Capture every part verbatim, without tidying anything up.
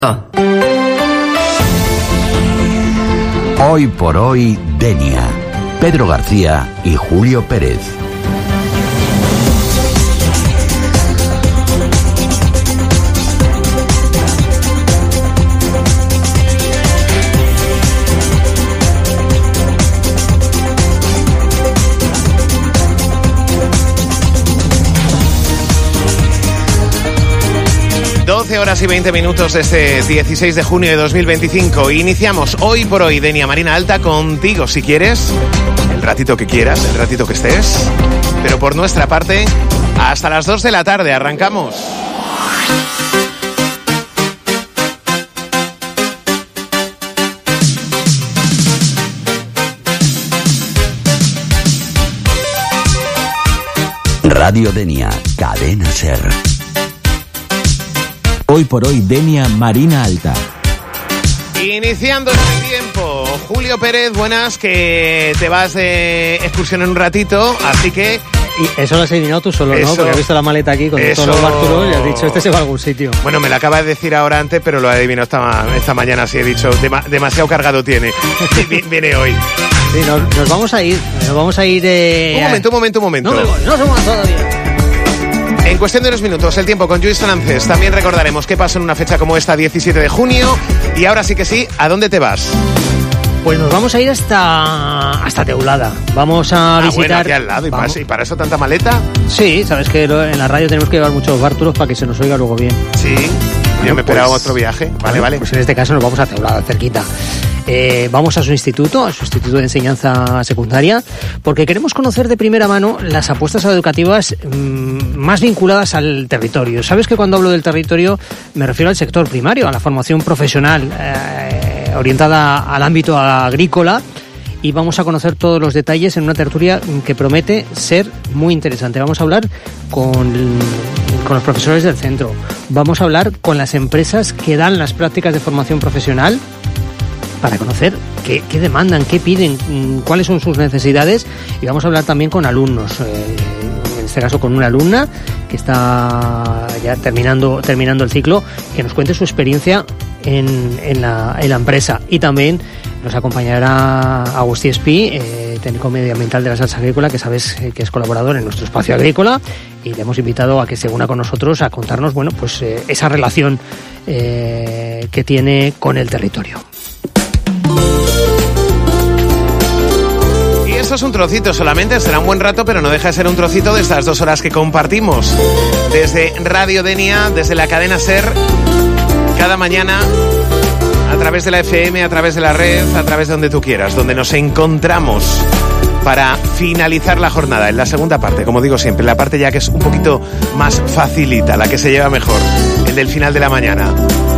Ah. Hoy por hoy, Denia. Pedro García y Julio Pérez. doce horas y veinte minutos de este dieciséis de junio de dos mil veinticinco. Iniciamos Hoy por Hoy, Denia Marina Alta, contigo si quieres, el ratito que quieras, el ratito que estés, pero por nuestra parte, hasta las dos de la tarde, arrancamos. Radio Denia, Cadena Ser. Hoy por hoy, Denia Marina Alta. Iniciando este tiempo, Julio Pérez, buenas, que te vas de excursión en un ratito, así que... Y eso lo has adivinado tú solo, eso, ¿no? Porque has visto la maleta aquí con eso, todos los bártulos y has dicho, este se va a algún sitio. Bueno, me lo acabas de decir ahora antes, pero lo he adivinado esta, esta mañana, así he dicho, dema, demasiado cargado tiene, viene hoy. Sí, nos, nos vamos a ir, nos vamos a ir... Eh, un momento, un momento, un momento. No, me voy, no somos todavía. En cuestión de unos minutos, el tiempo con Lluís Frances. También recordaremos qué pasó en una fecha como esta, diecisiete de junio. Y ahora sí que sí, ¿a dónde te vas? Pues nos vamos a ir hasta hasta Teulada. Vamos a ah, visitar... bueno, aquí al lado. ¿Y, más, ¿Y para eso tanta maleta? Sí, sabes que en la radio tenemos que llevar muchos bártulos para que se nos oiga luego bien. Sí, yo bueno, me esperaba pues, otro viaje. Vale, bueno, vale. Pues en este caso nos vamos a Teulada, cerquita. Eh, vamos a su instituto, a su instituto de enseñanza secundaria, porque queremos conocer de primera mano las apuestas educativas mmm, más vinculadas al territorio. Sabes que cuando hablo del territorio me refiero al sector primario, a la formación profesional eh, orientada al ámbito agrícola, y vamos a conocer todos los detalles en una tertulia que promete ser muy interesante. Vamos a hablar con, con los profesores del centro, vamos a hablar con las empresas que dan las prácticas de formación profesional, para conocer qué, qué demandan, qué piden, cuáles son sus necesidades, y vamos a hablar también con alumnos, eh, en este caso con una alumna que está ya terminando terminando el ciclo, que nos cuente su experiencia en, en, la, en la empresa. Y también nos acompañará Agustí Espí, eh, técnico medioambiental de la Salsa Agrícola, que sabes que es colaborador en nuestro espacio agrícola, y le hemos invitado a que se una con nosotros a contarnos, bueno, pues eh, esa relación eh, que tiene con el territorio. Esto es un trocito solamente, será un buen rato, pero no deja de ser un trocito de estas dos horas que compartimos desde Radio Denia, desde la cadena SER, cada mañana, a través de la F M, a través de la red, a través de donde tú quieras, donde nos encontramos para finalizar la jornada, en la segunda parte, como digo siempre, la parte ya que es un poquito más facilita, la que se lleva mejor, el del final de la mañana.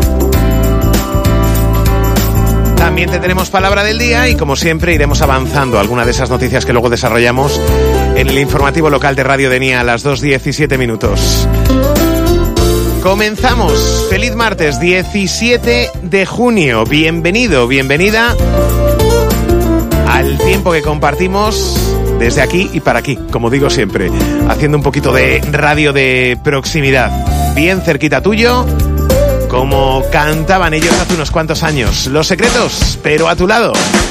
También tendremos palabra del día y, como siempre, iremos avanzando alguna de esas noticias que luego desarrollamos en el informativo local de Radio Denia a las dos diecisiete minutos. Comenzamos. Feliz martes, diecisiete de junio. Bienvenido, bienvenida al tiempo que compartimos desde aquí y para aquí, como digo siempre, haciendo un poquito de radio de proximidad, bien cerquita tuyo, como cantaban ellos hace unos cuantos años. Los Secretos, pero a tu lado.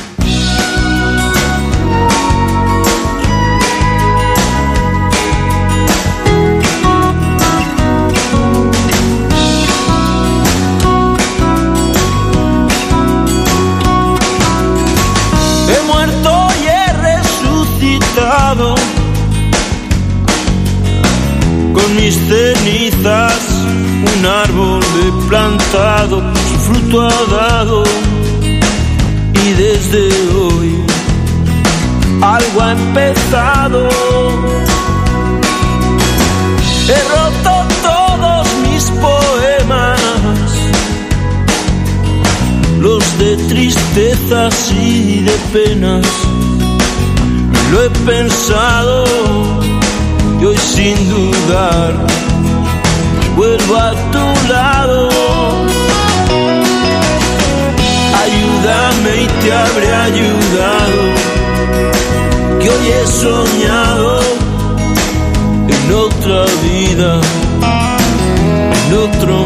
He muerto y he resucitado con mis cenizas. Un árbol he plantado, su fruto ha dado, y desde hoy algo ha empezado. He roto todos mis poemas, los de tristezas y de penas. Lo he pensado y hoy sin dudar vuelvo a tu lado. Ayúdame y te habré ayudado, que hoy he soñado en otra vida, en otro